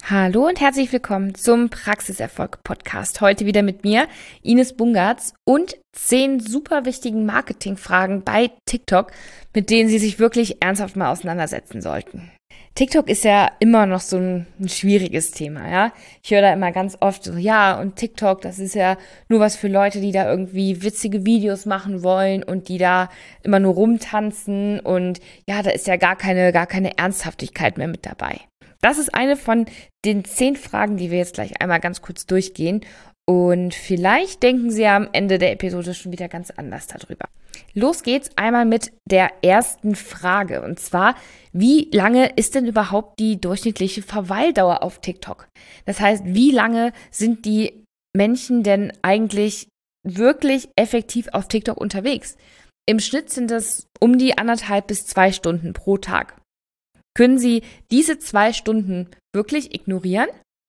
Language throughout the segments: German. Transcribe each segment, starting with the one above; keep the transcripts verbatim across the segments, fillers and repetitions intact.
Hallo und herzlich willkommen zum Praxiserfolg-Podcast. Heute wieder mit mir, Ines Bungartz, und zehn super wichtigen Marketingfragen bei TikTok, mit denen Sie sich wirklich ernsthaft mal auseinandersetzen sollten. TikTok ist ja immer noch so ein, ein schwieriges Thema, ja. Ich höre da immer ganz oft so, ja, und TikTok, das ist ja nur was für Leute, die da irgendwie witzige Videos machen wollen und die da immer nur rumtanzen und ja, da ist ja gar keine, gar keine Ernsthaftigkeit mehr mit dabei. Das ist eine von den zehn Fragen, die wir jetzt gleich einmal ganz kurz durchgehen. Und vielleicht denken Sie ja am Ende der Episode schon wieder ganz anders darüber. Los geht's einmal mit der ersten Frage. Und zwar, wie lange ist denn überhaupt die durchschnittliche Verweildauer auf TikTok? Das heißt, wie lange sind die Menschen denn eigentlich wirklich effektiv auf TikTok unterwegs? Im Schnitt sind es um die anderthalb bis zwei Stunden pro Tag. Können Sie diese zwei Stunden wirklich ignorieren?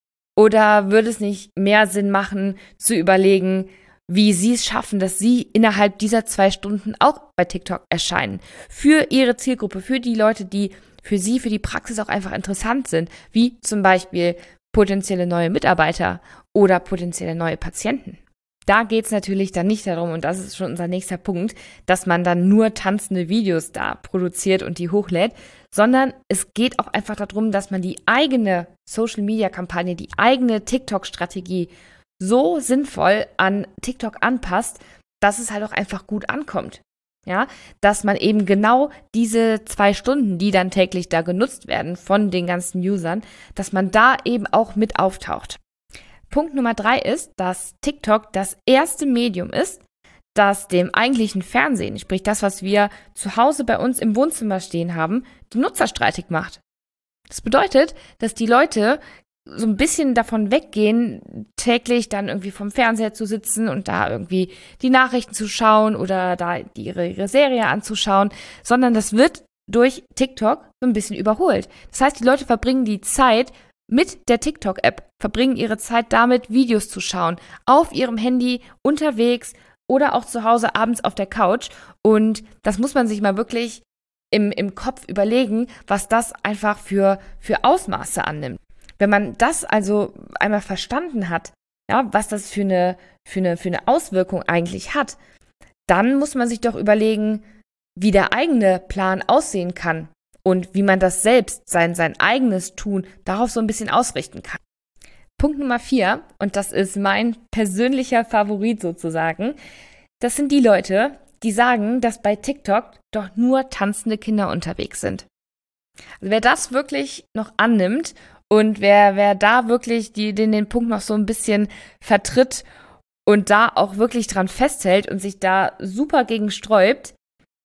Oder würde es nicht mehr Sinn machen, zu überlegen, wie Sie es schaffen, dass Sie innerhalb dieser zwei Stunden auch bei TikTok erscheinen? Für Ihre Zielgruppe, für die Leute, die für Sie, für die Praxis auch einfach interessant sind, wie zum Beispiel potenzielle neue Mitarbeiter oder potenzielle neue Patienten. Da geht es natürlich dann nicht darum, und das ist schon unser nächster Punkt, dass man dann nur tanzende Videos da produziert und die hochlädt, sondern es geht auch einfach darum, dass man die eigene Social-Media-Kampagne, die eigene TikTok-Strategie so sinnvoll an TikTok anpasst, dass es halt auch einfach gut ankommt. Ja, dass man eben genau diese zwei Stunden, die dann täglich da genutzt werden von den ganzen Usern, dass man da eben auch mit auftaucht. Punkt Nummer drei ist, dass TikTok das erste Medium ist, das dem eigentlichen Fernsehen, sprich das, was wir zu Hause bei uns im Wohnzimmer stehen haben, die Nutzer streitig macht. Das bedeutet, dass die Leute so ein bisschen davon weggehen, täglich dann irgendwie vom Fernseher zu sitzen und da irgendwie die Nachrichten zu schauen oder da ihre, ihre Serie anzuschauen, sondern das wird durch TikTok so ein bisschen überholt. Das heißt, die Leute verbringen die Zeit mit der TikTok-App, verbringen ihre Zeit damit, Videos zu schauen, auf ihrem Handy, unterwegs oder auch zu Hause abends auf der Couch. Und das muss man sich mal wirklich im, im Kopf überlegen, was das einfach für, für Ausmaße annimmt. Wenn man das also einmal verstanden hat, ja, was das für eine, für eine, für eine Auswirkung eigentlich hat, dann muss man sich doch überlegen, wie der eigene Plan aussehen kann. Und wie man das selbst, sein, sein eigenes Tun, darauf so ein bisschen ausrichten kann. Punkt Nummer vier, und das ist mein persönlicher Favorit sozusagen, das sind die Leute, die sagen, dass bei TikTok doch nur tanzende Kinder unterwegs sind. Also wer das wirklich noch annimmt und wer, wer da wirklich die, den, den Punkt noch so ein bisschen vertritt und da auch wirklich dran festhält und sich da super gegen sträubt,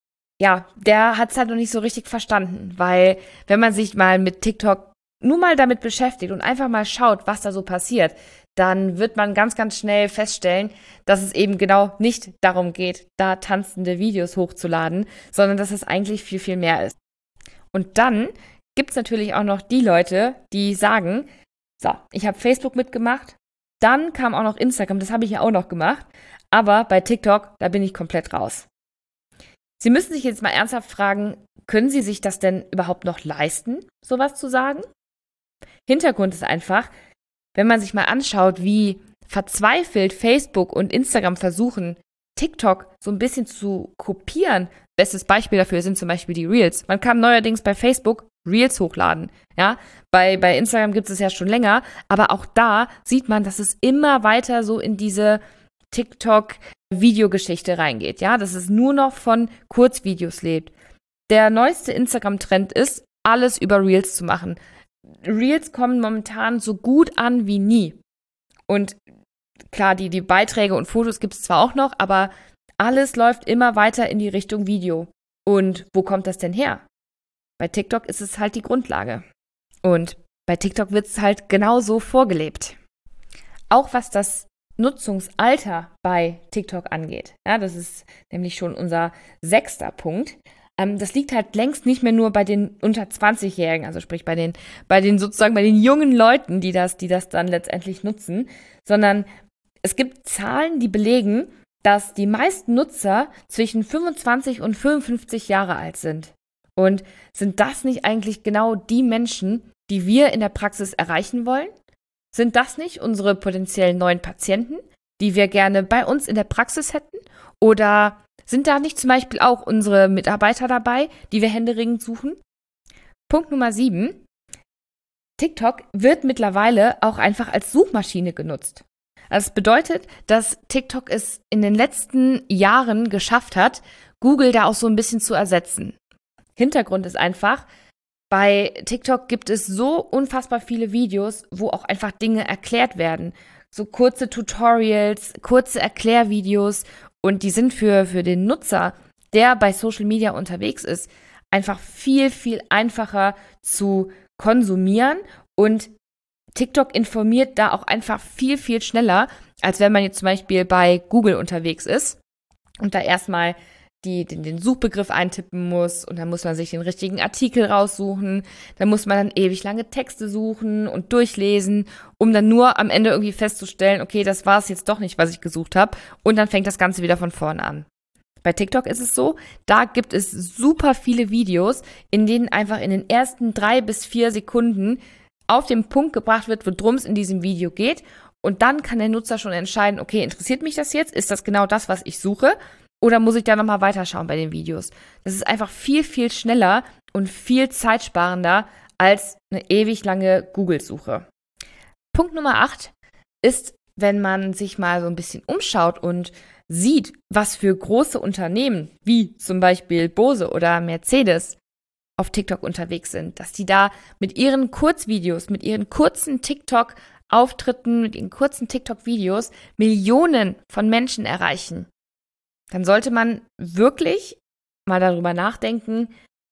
ja, der hat es halt noch nicht so richtig verstanden, weil wenn man sich mal mit TikTok nur mal damit beschäftigt und einfach mal schaut, was da so passiert, dann wird man ganz, ganz schnell feststellen, dass es eben genau nicht darum geht, da tanzende Videos hochzuladen, sondern dass es eigentlich viel, viel mehr ist. Und dann gibt es natürlich auch noch die Leute, die sagen, so, ich habe Facebook mitgemacht, dann kam auch noch Instagram, das habe ich ja auch noch gemacht, aber bei TikTok, da bin ich komplett raus. Sie müssen sich jetzt mal ernsthaft fragen, können Sie sich das denn überhaupt noch leisten, sowas zu sagen? Hintergrund ist einfach, wenn man sich mal anschaut, wie verzweifelt Facebook und Instagram versuchen, TikTok so ein bisschen zu kopieren. Bestes Beispiel dafür sind zum Beispiel die Reels. Man kann neuerdings bei Facebook Reels hochladen. Ja, bei, bei Instagram gibt es ja schon länger, aber auch da sieht man, dass es immer weiter so in diese TikTok-Videogeschichte reingeht, ja, dass es nur noch von Kurzvideos lebt. Der neueste Instagram-Trend ist, alles über Reels zu machen. Reels kommen momentan so gut an wie nie. Und klar, die, die Beiträge und Fotos gibt es zwar auch noch, aber alles läuft immer weiter in die Richtung Video. Und wo kommt das denn her? Bei TikTok ist es halt die Grundlage. Und bei TikTok wird es halt genauso vorgelebt. Auch was das Nutzungsalter bei TikTok angeht. Ja, das ist nämlich schon unser sechster Punkt. Ähm, das liegt halt längst nicht mehr nur bei den unter zwanzig-Jährigen, also sprich bei den, bei den sozusagen bei den jungen Leuten, die das, die das dann letztendlich nutzen, sondern es gibt Zahlen, die belegen, dass die meisten Nutzer zwischen fünfundzwanzig und fünfundfünfzig Jahre alt sind. Und sind das nicht eigentlich genau die Menschen, die wir in der Praxis erreichen wollen? Sind das nicht unsere potenziellen neuen Patienten, die wir gerne bei uns in der Praxis hätten? Oder sind da nicht zum Beispiel auch unsere Mitarbeiter dabei, die wir händeringend suchen? Punkt Nummer sieben. TikTok wird mittlerweile auch einfach als Suchmaschine genutzt. Also das bedeutet, dass TikTok es in den letzten Jahren geschafft hat, Google da auch so ein bisschen zu ersetzen. Hintergrund ist einfach, bei TikTok gibt es so unfassbar viele Videos, wo auch einfach Dinge erklärt werden. So kurze Tutorials, kurze Erklärvideos und die sind für, für den Nutzer, der bei Social Media unterwegs ist, einfach viel, viel einfacher zu konsumieren und TikTok informiert da auch einfach viel, viel schneller, als wenn man jetzt zum Beispiel bei Google unterwegs ist und da erstmal die, den, den Suchbegriff eintippen muss und dann muss man sich den richtigen Artikel raussuchen, dann muss man dann ewig lange Texte suchen und durchlesen, um dann nur am Ende irgendwie festzustellen, okay, das war es jetzt doch nicht, was ich gesucht habe und dann fängt das Ganze wieder von vorne an. Bei TikTok ist es so, da gibt es super viele Videos, in denen einfach in den ersten drei bis vier Sekunden auf den Punkt gebracht wird, worum es in diesem Video geht. Und dann kann der Nutzer schon entscheiden, okay, interessiert mich das jetzt? Ist das genau das, was ich suche? Oder muss ich da nochmal weiterschauen bei den Videos? Das ist einfach viel, viel schneller und viel zeitsparender als eine ewig lange Google-Suche. Punkt Nummer acht ist, wenn man sich mal so ein bisschen umschaut und sieht, was für große Unternehmen, wie zum Beispiel Bose oder Mercedes, auf TikTok unterwegs sind, dass die da mit ihren Kurzvideos, mit ihren kurzen TikTok-Auftritten, mit ihren kurzen TikTok-Videos Millionen von Menschen erreichen. Dann sollte man wirklich mal darüber nachdenken,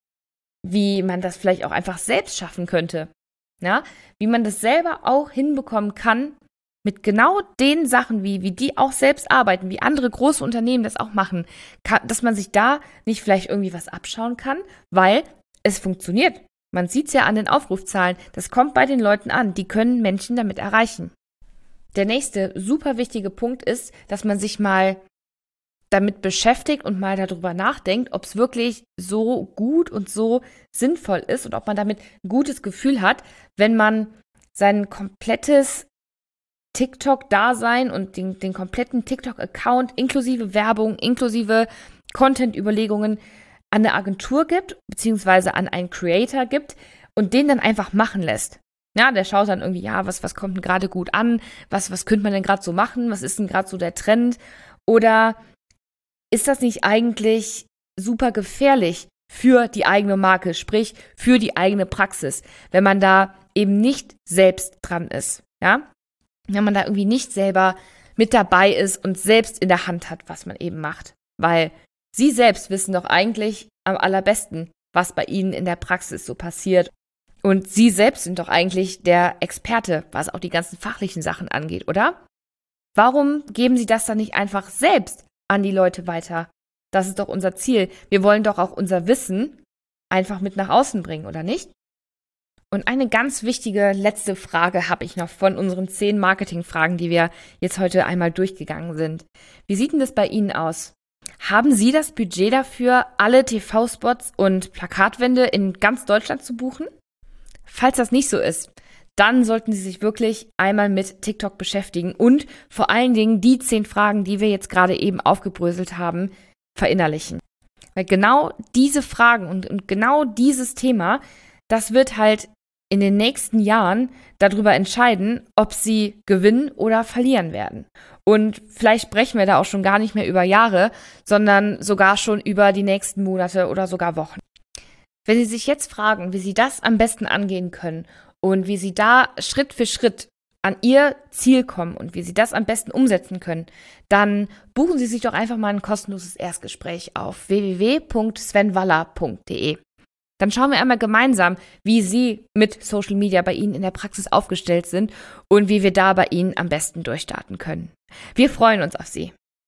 wie man das vielleicht auch einfach selbst schaffen könnte. Ja? Wie man das selber auch hinbekommen kann, mit genau den Sachen, wie, wie die auch selbst arbeiten, wie andere große Unternehmen das auch machen, kann, dass man sich da nicht vielleicht irgendwie was abschauen kann, weil es funktioniert. Man sieht es ja an den Aufrufzahlen, das kommt bei den Leuten an, die können Menschen damit erreichen. Der nächste super wichtige Punkt ist, dass man sich mal damit beschäftigt und mal darüber nachdenkt, ob es wirklich so gut und so sinnvoll ist und ob man damit ein gutes Gefühl hat, wenn man sein komplettes TikTok-Dasein und den, den kompletten TikTok-Account inklusive Werbung, inklusive Content-Überlegungen an eine Agentur gibt, beziehungsweise an einen Creator gibt und den dann einfach machen lässt. Ja, der schaut dann irgendwie, ja, was, was kommt denn gerade gut an? Was, was könnte man denn gerade so machen? Was ist denn gerade so der Trend? Oder ist das nicht eigentlich super gefährlich für die eigene Marke, sprich für die eigene Praxis, wenn man da eben nicht selbst dran ist, ja? Wenn man da irgendwie nicht selber mit dabei ist und selbst in der Hand hat, was man eben macht. Weil Sie selbst wissen doch eigentlich am allerbesten, was bei Ihnen in der Praxis so passiert. Und Sie selbst sind doch eigentlich der Experte, was auch die ganzen fachlichen Sachen angeht, oder? Warum geben Sie das dann nicht einfach selbst an die Leute weiter? Das ist doch unser Ziel. Wir wollen doch auch unser Wissen einfach mit nach außen bringen, oder nicht? Und eine ganz wichtige letzte Frage habe ich noch von unseren zehn Marketingfragen, die wir jetzt heute einmal durchgegangen sind. Wie sieht denn das bei Ihnen aus? Haben Sie das Budget dafür, alle T V-Spots und Plakatwände in ganz Deutschland zu buchen? Falls das nicht so ist, dann sollten Sie sich wirklich einmal mit TikTok beschäftigen und vor allen Dingen die zehn Fragen, die wir jetzt gerade eben aufgebröselt haben, verinnerlichen. Weil genau diese Fragen und, und genau dieses Thema, das wird halt in den nächsten Jahren darüber entscheiden, ob Sie gewinnen oder verlieren werden. Und vielleicht sprechen wir da auch schon gar nicht mehr über Jahre, sondern sogar schon über die nächsten Monate oder sogar Wochen. Wenn Sie sich jetzt fragen, wie Sie das am besten angehen können und wie Sie da Schritt für Schritt an Ihr Ziel kommen und wie Sie das am besten umsetzen können, dann buchen Sie sich doch einfach mal ein kostenloses Erstgespräch auf w w w punkt sven waller punkt d e. Dann schauen wir einmal gemeinsam, wie Sie mit Social Media bei Ihnen in der Praxis aufgestellt sind und wie wir da bei Ihnen am besten durchstarten können. Wir freuen uns auf Sie.